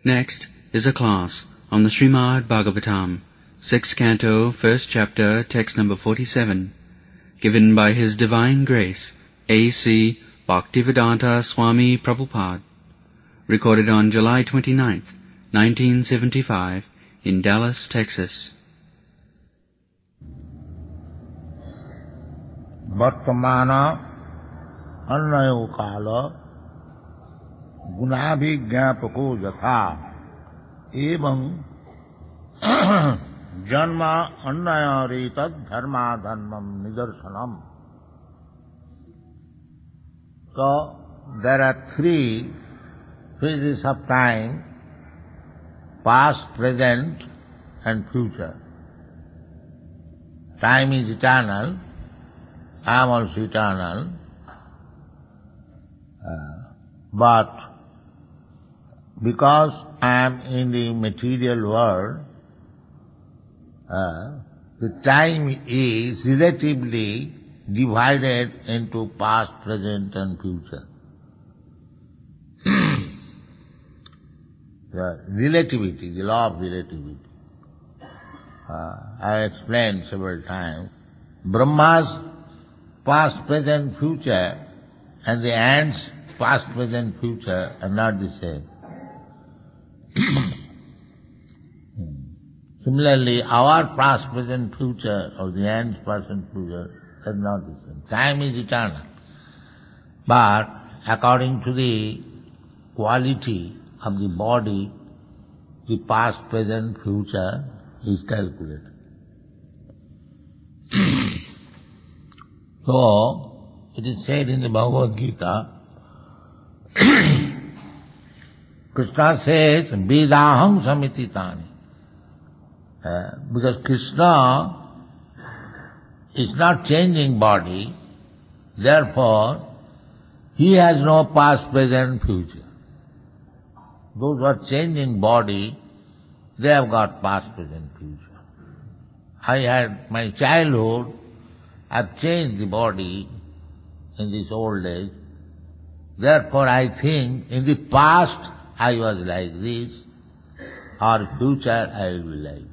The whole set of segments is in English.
Next is a class on the Srimad Bhagavatam, 6th Canto, 1st Chapter, text number 47, given by His Divine Grace, A.C. Bhaktivedanta Swami Prabhupada, recorded on July 29th, 1975, in Dallas, Texas. Vartamana annayo kala gunabhigyapako yatha evam janma annayaritad dharma dharmam nidarsanam. So there are three phases of time: past, present and future. Time is eternal. I am also eternal. But because I am in the material world, the time is relatively divided into past, present and future. The relativity, the law of relativity. I explained several times. Brahma's past, present, future and the ants' past, present, future are not the same. Similarly, our past, present, future or the ants' past, present, future are not the same. Time is eternal. But according to the quality of the body, the past, present, future is calculated. So, it is said in the Bhagavad Gita, Krishna says, Vedaham samititani. Because Krishna is not changing body, therefore, he has no past, present, future. Those who are changing body, they have got past, present, future. I had my childhood, I've changed the body in this old age. Therefore I think in the past I was like this, or future I will be like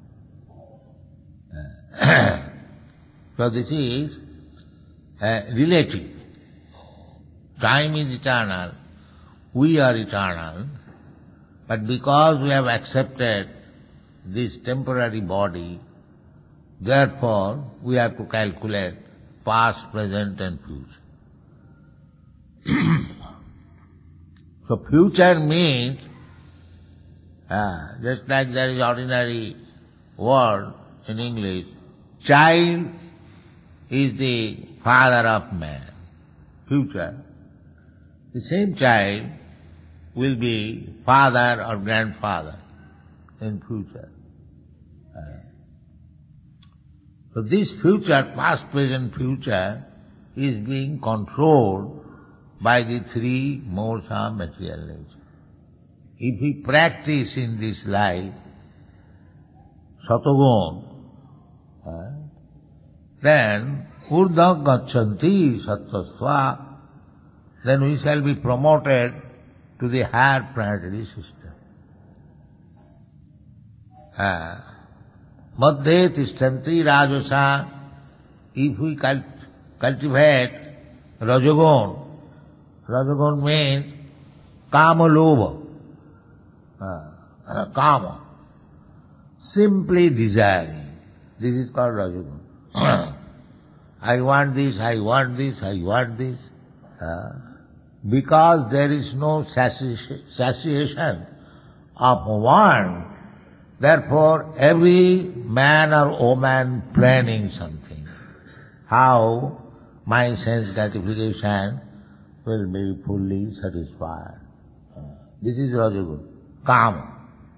this. So this is relative. Time is eternal, we are eternal, but because we have accepted this temporary body, therefore we have to calculate past, present and future. So future means, just like there is ordinary word in English, child is the father of man. Future. The same child will be father or grandfather in future. So this future, past, present, future, is being controlled by the three modes of material nature. If we practice in this life Satagun, then Urdha Gacchanti Sattvastva, then we shall be promoted to the higher planetary system. Madhye Tishtanti Rajasa, if we cultivate Rajagun, Rajagun means Kama Lobha, Kama, simply desiring. This is called Rajagun. I want this, I want this, I want this. Because there is no satiation of want, therefore every man or woman planning something. How my sense gratification will be fully satisfied. This is Rajagun, Kama.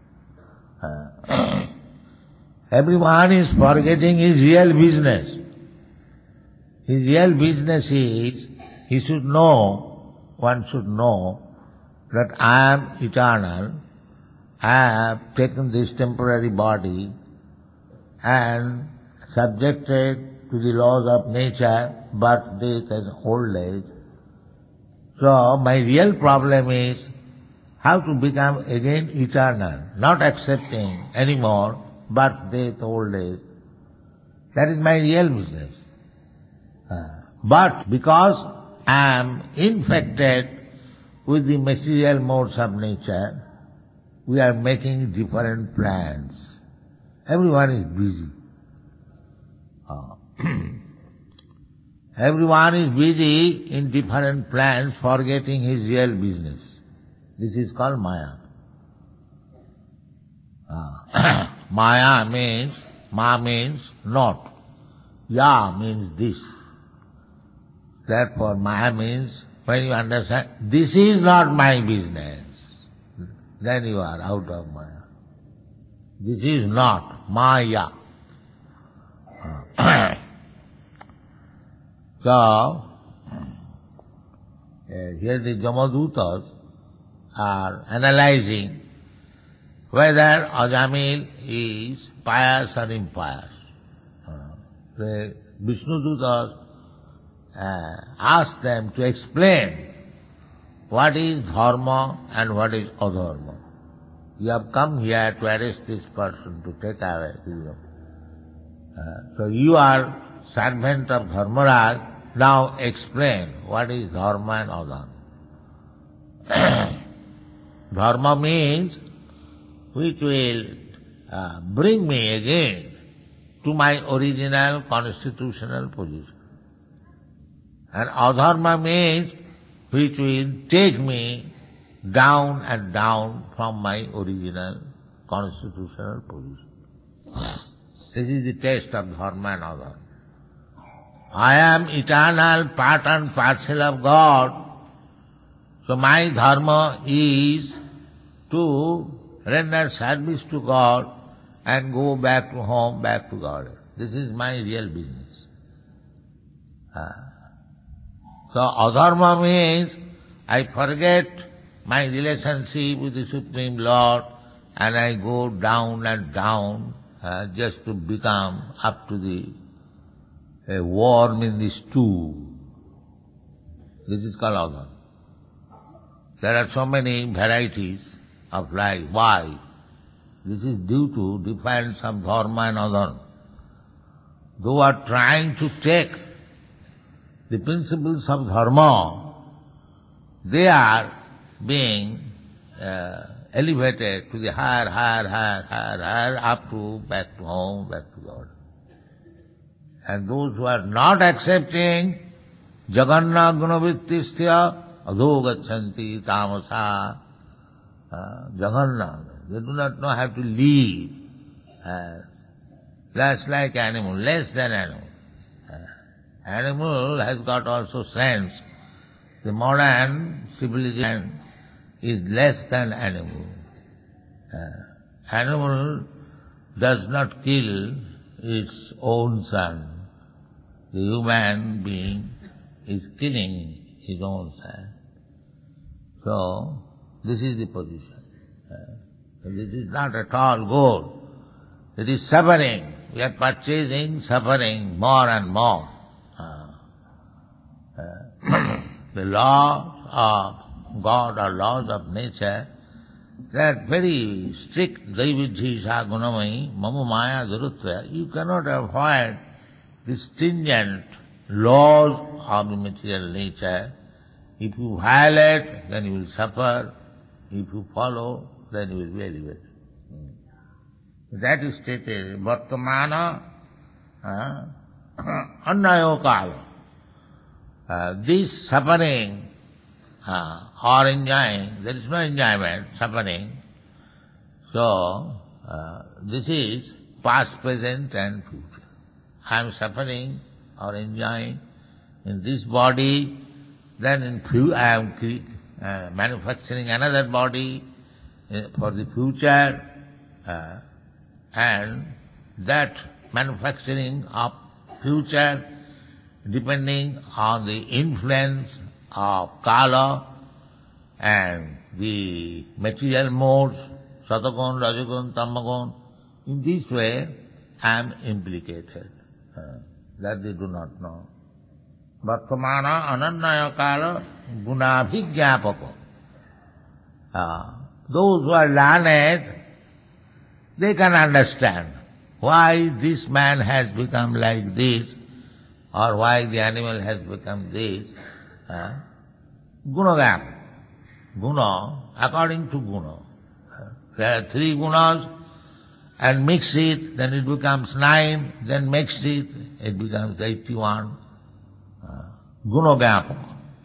Everyone is forgetting his real business. His real business is, he should know, one should know, that I am eternal, I have taken this temporary body and subjected to the laws of nature, birth, death and old age. So my real problem is, how to become again eternal, not accepting anymore birth, death, old age. That is my real business. But because I am infected with the material modes of nature, we are making different plans. Everyone is busy. Everyone is busy in different plans, forgetting his real business. This is called Maya. Maya means, Ma means not. Ya means this. Therefore Maya means, when you understand, this is not my business, then you are out of Maya. This is not Maya. So, here the Jamadutas are analyzing whether Ajamil is pious or impious. The Vishnudutas ask them to explain what is dharma and what is adharma. You have come here to arrest this person, to take away his so you are servant of Dharmaraj, now explain what is dharma and adharma. Dharma means which will bring me again to my original constitutional position. And adharma means which will take me down and down from my original constitutional position. This is the test of dharma and adharma. I am eternal, part and parcel of God, so my dharma is to render service to God and go back to home, back to God. This is my real business. So adharma means I forget my relationship with the Supreme Lord and I go down and down just to become up to a worm in the stew. This is called adharma. There are so many varieties of life. Why? This is due to difference of dharma and adharma. Those are trying to take the principles of dharma, they are being elevated to the higher, up to back to home, back to God. And those who are not accepting Jaganna Gunavrittistya adho gachanti tamasa Jaganna, they do not know how to live less like animal, less than animal. Animal has got also sense. The modern civilization is less than animal. Animal does not kill its own son. The human being is killing his own son. So, this is the position. This is not at all good. It is suffering. We are purchasing suffering more and more. The laws of God or laws of nature, they are very strict. Daividhi sa gunamai mama maya durutva. You cannot avoid the stringent laws of the material nature. If you violate, then you will suffer. If you follow, then you will be elevated. That is stated, Vartamana Annayo Kala. This suffering or enjoying, there is no enjoyment, suffering. So, this is past, present and future. I am suffering or enjoying in this body, then in future I am manufacturing another body for the future, and that manufacturing of future depending on the influence of Kala and the material modes, Satagun, Rajagun, Tamagun. In this way, I am implicated. That they do not know. Vartamana anannaya kala gunabhigyapako. Those who are learned, they can understand why this man has become like this, or why the animal has become this. Gunagam. Guna, according to guna. There are 3 gunas, and mix it, then it becomes 9, then mix it becomes 81. Gunagam.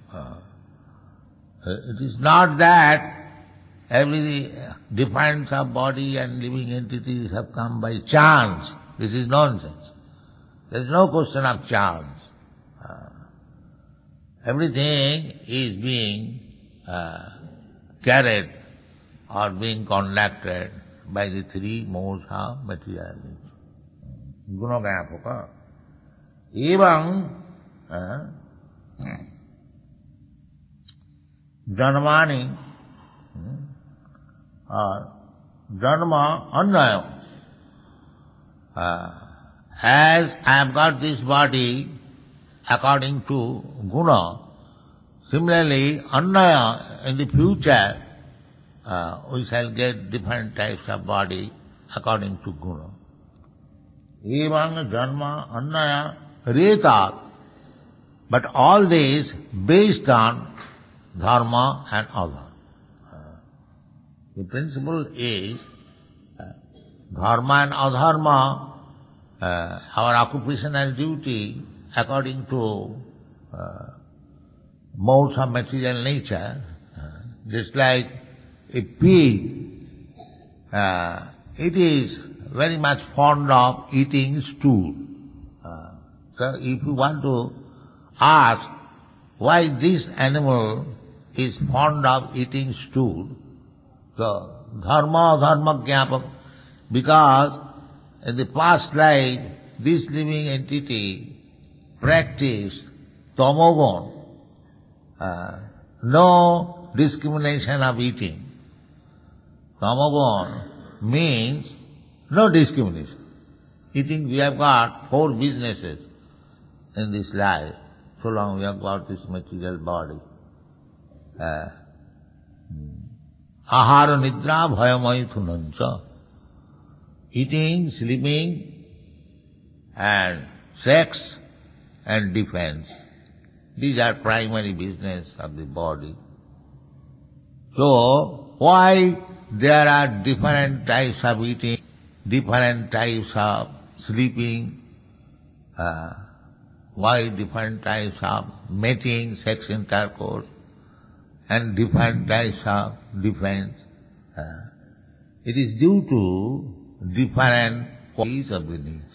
It is not that every difference of body and living entities have come by chance. This is nonsense. There is no question of chance. Everything is being carried or being conducted by the 3 modes of materiality. Gunagapaka. Evam janmani or janma annaya. As I have got this body according to guna, similarly annaya, in the future we shall get different types of body according to guna. Evam janma annaya retat. But all this based on dharma and adharma. The principle is dharma and adharma, our occupational duty according to modes of material nature, just like a pig, it is very much fond of eating stool. So if you want to ask why this animal is fond of eating stool, so dharma, dharma jnapaka, because in the past life this living entity practiced tamogun, no discrimination of eating. Tamogun means no discrimination. Eating, we have got 4 businesses in this life, so long we have got this material body. Ahara nidra bhayamaithunancha. Eating, sleeping, and sex and defense. These are primary business of the body. So, why there are different types of eating, different types of sleeping, why different types of mating, sex intercourse, and different types of defense? It is due to different qualities of the nature.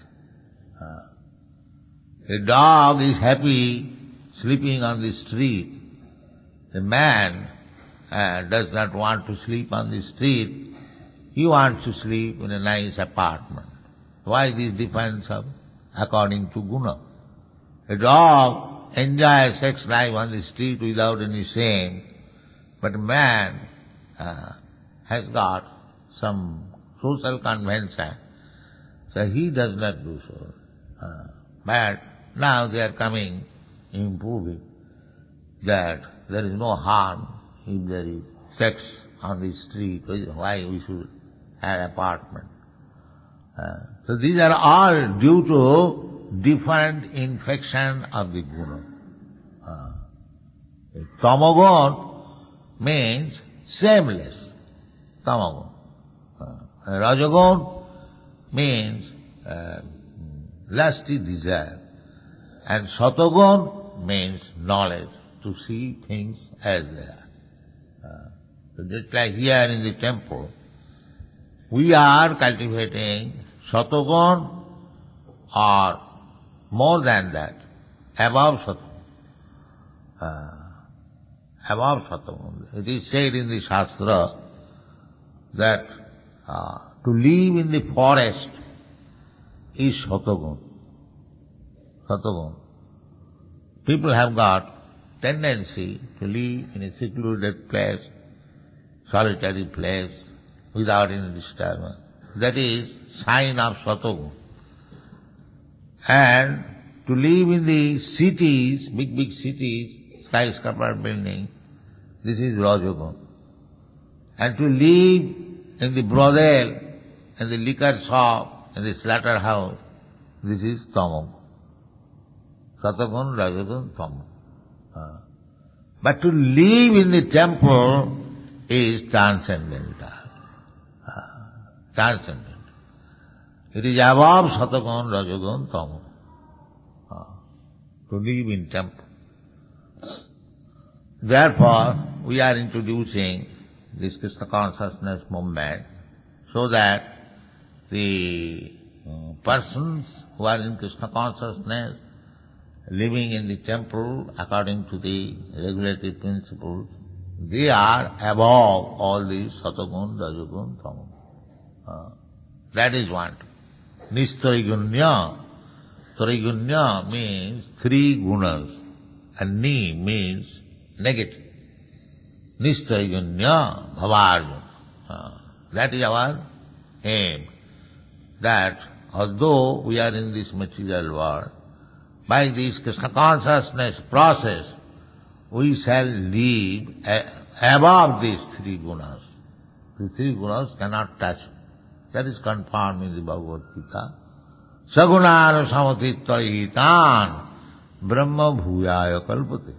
A dog is happy sleeping on the street. A man does not want to sleep on the street. He wants to sleep in a nice apartment. Why this difference of according to guna? A dog enjoys sex life on the street without any shame, but a man has got some social convention, so he does not do so. But now they are coming, improving, that there is no harm if there is sex on the street. Why we should have an apartment? So these are all due to different infection of the guna. Tamagun means shameless. Tamagun. Rajagun means lusty desire. And Satagun means knowledge, to see things as they are. So just like here in the temple, we are cultivating Satagun or more than that, above Satagun. Above Satagun. It is said in the Shastra that to live in the forest is Satagun. Satagun. People have got tendency to live in a secluded place, solitary place, without any disturbance. That is sign of Satagun. And to live in the cities, big cities, skyscraper building, this is Rajagun. And to live in the brothel, in the liquor shop, in the slaughterhouse, this is tamam. Satagun, rajagun, tamam. But to live in the temple is transcendental. Transcendental. It is above Satagun, Rajagun, Tamam. To live in temple. Therefore, we are introducing this Krishna consciousness movement so that the persons who are in Krishna consciousness, living in the temple according to the regulative principles, they are above all these Satagun, Rajagun, Tamam. That is one. Nistarigunya. Tarigunya means three gunas, and ni means negative. Nistarigunya bhavarjuna. That is our aim. That although we are in this material world, by this Krishna consciousness process, we shall live above these three gunas. The three gunas cannot touch. That is confirmed in the Bhagavad Gita. Sagunana samatittaihitan brahma bhuyaya kalpate.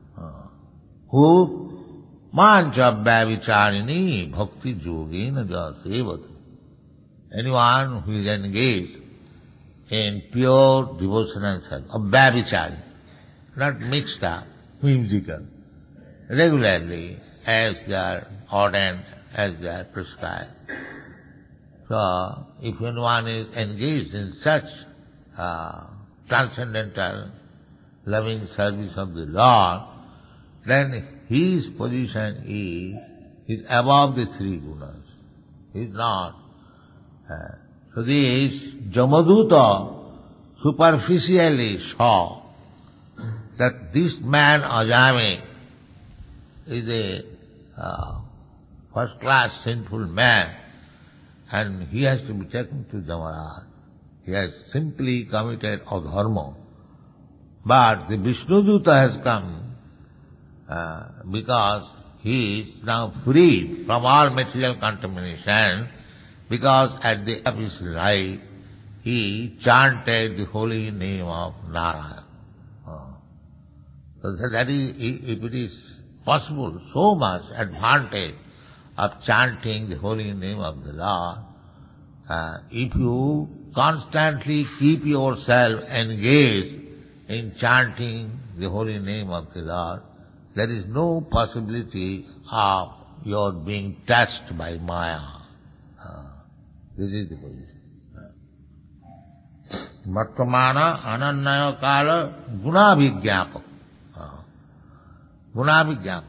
Who mancha vyavicharini bhakti yogena jasevati. Anyone who is engaged in pure devotional service, of vyavichari, not mixed up, whimsical, regularly as they are ordained, as they are prescribed. So, if anyone is engaged in such transcendental loving service of the Lord, then his position is above the three gunas. He is not. So this Jamaduta superficially saw that this man Ajami is a first-class sinful man, and he has to be taken to Jamaraj. He has simply committed adharma. But the Vishnuduta has come because he is now freed from all material contamination, because at the end of his life he chanted the holy name of Narayana. So that is, if it is possible, so much advantage of chanting the holy name of the Lord, if you constantly keep yourself engaged in chanting the holy name of the Lord, there is no possibility of your being touched by Maya. This is the position. Vartamana anannaya kala gunabhigyapak. Gunabhigyapak.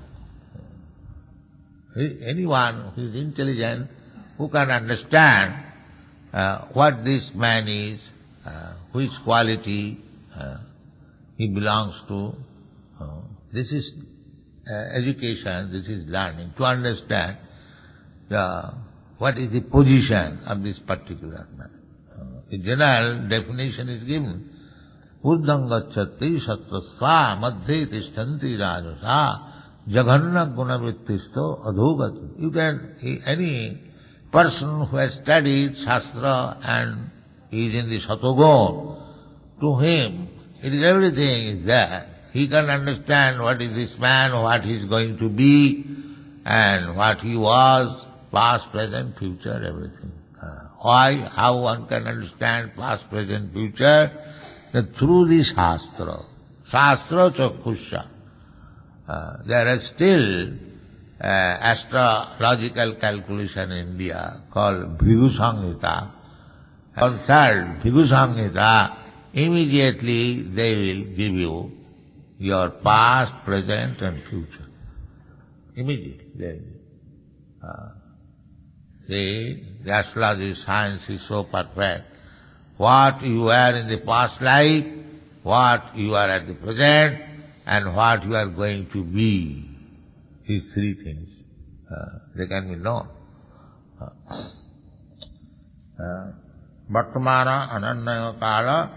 Anyone who is intelligent, who can understand what this man is, which quality he belongs to, this is education, this is learning, to understand what is the position of this particular man. The general definition is given. Urdham gacchati sattva madhye tishtanti rajasa jaghanna gunavrittisto adhogati. You can, any person who has studied Shastra and is in the Satogun, to him, it is everything is there. He can understand what is this man, what he is going to be, and what he was, past, present, future, everything. Why? How one can understand past, present, future? That through the Shastra. Shastra Chakusha. There is still astrological calculation in India called Bhrigu Samhita. Consult Bhrigu Samhita, immediately they will give you your past, present and future. Immediately they will. See, the astrology science is so perfect. What you were in the past life, what you are at the present, and what you are going to be. These three things, they can be known. Vartamana anannaya kala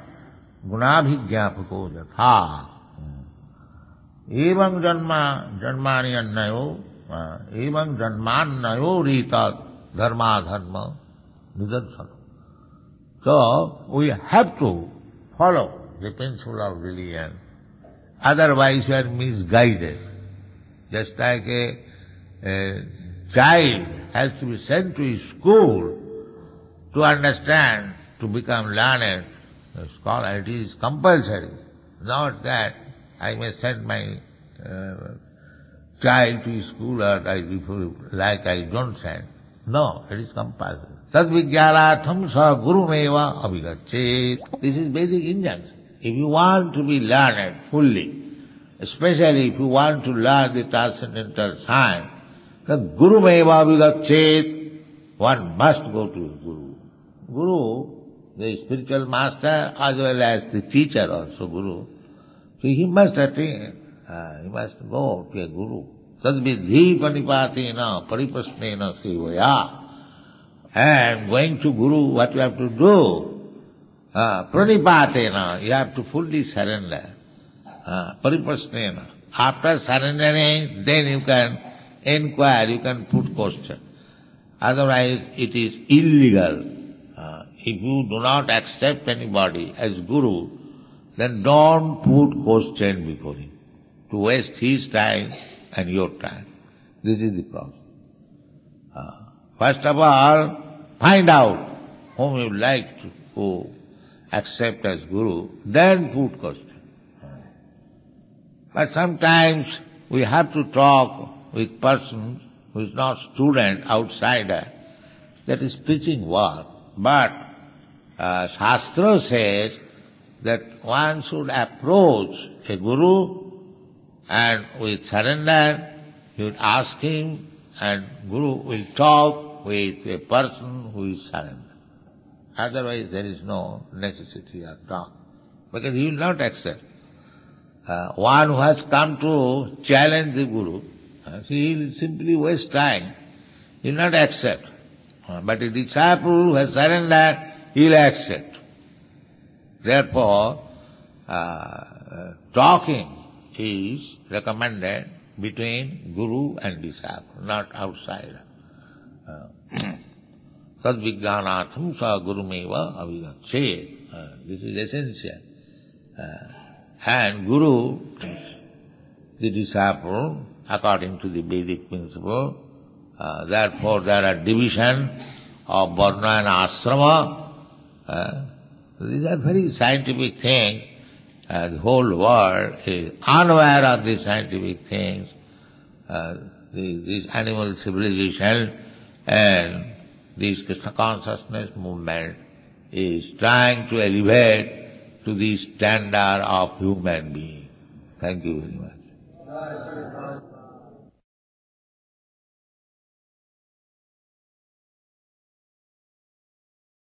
gunabhigyapako yatha. Evam janmani annayo Evam janmannayo rita dharma dharma nidarsana. So we have to follow the principle of religion. Otherwise we are misguided. Just like a child has to be sent to his school to understand, to become learned, a scholar, it is compulsory. Not that I may send my child to his school or I don't send. No, it is compulsory. Tad vijnanatham sa gurumeva abhigachet. This is basic injunction. If you want to be learned fully, especially if you want to learn the transcendental science, then gurumeva abhigachet, one must go to his guru. Guru, the spiritual master as well as the teacher also, guru. So he must attain, he must go to a guru. Tadvidhi panipatina pariprasnena sevaya. And going to guru, what you have to do? Pranipatena, you have to fully surrender. Pariprasnena. After surrendering, then you can inquire, you can put question. Otherwise, it is illegal. If you do not accept anybody as guru, then don't put question before him, to waste his time and your time. This is the problem. First of all, find out whom you like to accept as guru, then put question. But sometimes we have to talk with persons who is not student, outsider. That is preaching work. But Shastra says that one should approach a guru and with surrender, you would ask him, and guru will talk with a person who is surrendered. Otherwise there is no necessity of talk, because he will not accept. One who has come to challenge the guru, he will simply waste time. He will not accept. But a disciple who has surrendered, he will accept. Therefore, talking is recommended between guru and disciple, not outsider. Tad vijnanatham sa gurumeva abhigachet. This is essential. And guru, the disciple, according to the Vedic principle, therefore there are division of varna and ashrama. These are very scientific things. The whole world is unaware of these scientific things. This animal civilization and this Krishna consciousness movement is trying to elevate to the standard of human being. Thank you very much.